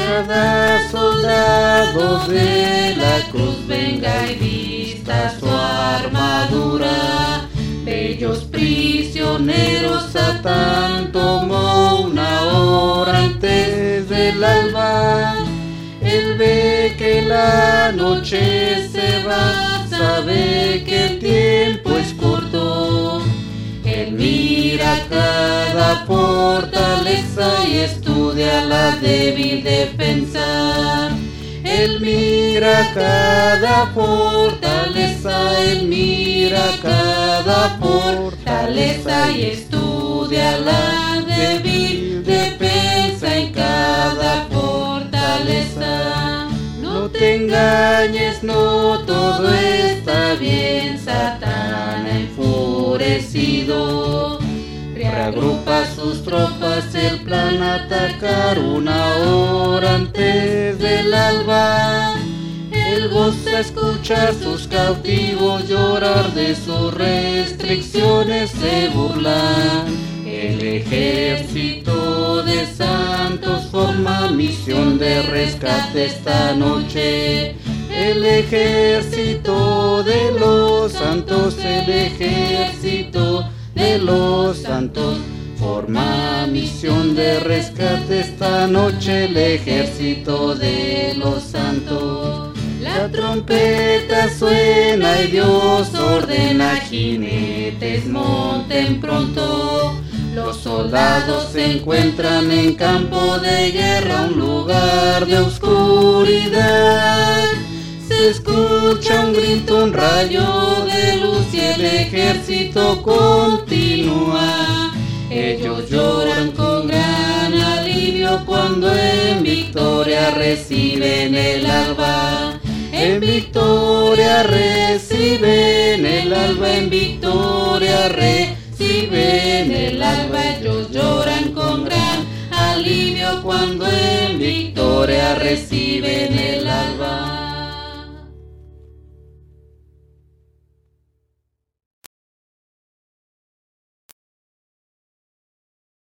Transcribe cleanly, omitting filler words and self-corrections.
cada soldado de la cruz venga y vista su armadura. Bellos prisioneros, Satán tomó una hora antes del alba. Él ve que la noche se va, sabe que el tiempo es corto. Él mira cada fortaleza y estudia la débil defensa. Él mira cada fortaleza, él mira cada fortaleza y estudia la débil defensa en cada fortaleza. No te engañes, no todo está bien, Satán ha enfurecido. Reagrupa sus tropas, el plan atacar una hora antes del alba. Él goza escuchar sus cautivos llorar, de sus restricciones se burlan. El ejército de santos forma misión de rescate esta noche. El ejército de los santos, el ejército de los santos forma misión de rescate esta noche. El ejército de los santos. La trompeta suena y Dios ordena, jinetes monten pronto. Los soldados se encuentran en campo de guerra, un lugar de oscuridad. Se escucha un grito, un rayo de luz y el ejército continúa. Ellos lloran con gran alivio cuando en victoria reciben el alba. En victoria reciben el alba, en victoria reciben el alba. Ellos lloran con gran alivio cuando en victoria reciben